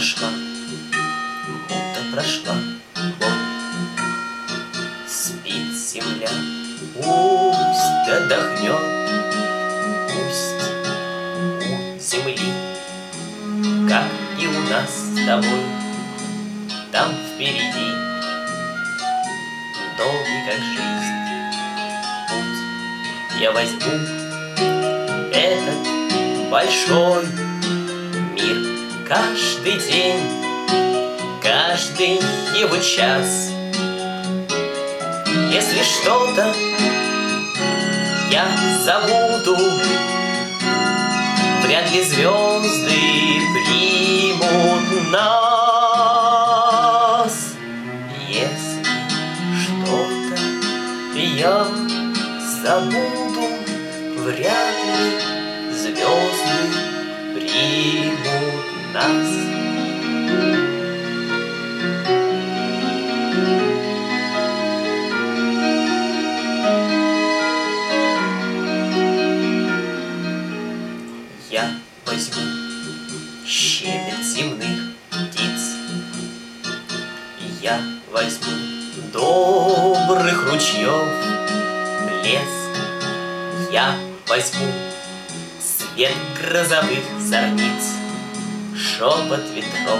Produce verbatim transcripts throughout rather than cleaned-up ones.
прошла, будто прошла боль. Спит земля, пусть отдохнет, пусть у земли, как и у нас с тобой, там впереди долгий, как жизнь, путь. Я возьму этот большой мир, каждый день, каждый его час. Если что-то я забуду, вряд ли звезды примут нас. Если что-то я забуду, вряд ли звезды примут нас. Я возьму щебет земных птиц, я возьму добрых ручьев блеск, я возьму свет грозовых зорниц, шепот ветров,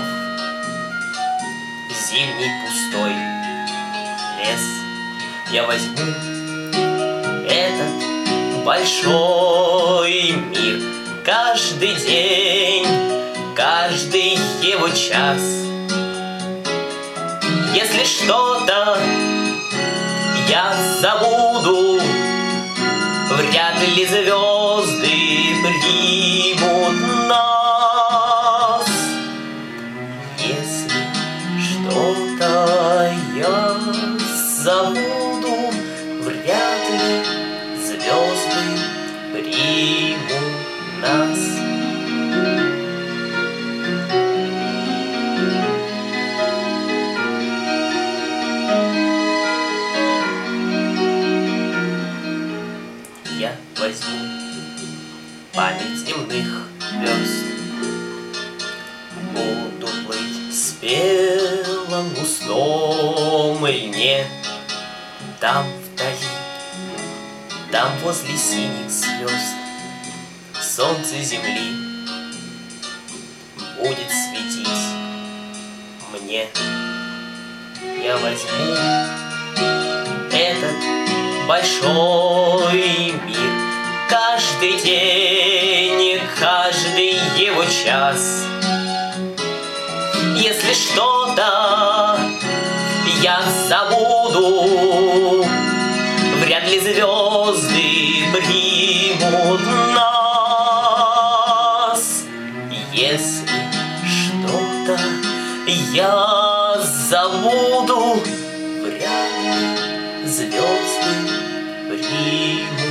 зимний пустой лес. Я возьму этот большой мир, каждый день, каждый его час. Если что-то я забуду, вряд ли звезды примут нас. Если что-то я забуду, вряд ли звезды примут нас. Я возьму память земных звезд, буду плыть в спелом густом льне. Там вдали, там возле синих звезд солнце земли будет светить мне. Я возьму этот большой мир, каждый день, каждый его час. Если что-то я забуду, вряд ли звезды примут нас. Если что-то я забуду, вряд ли звезды примут.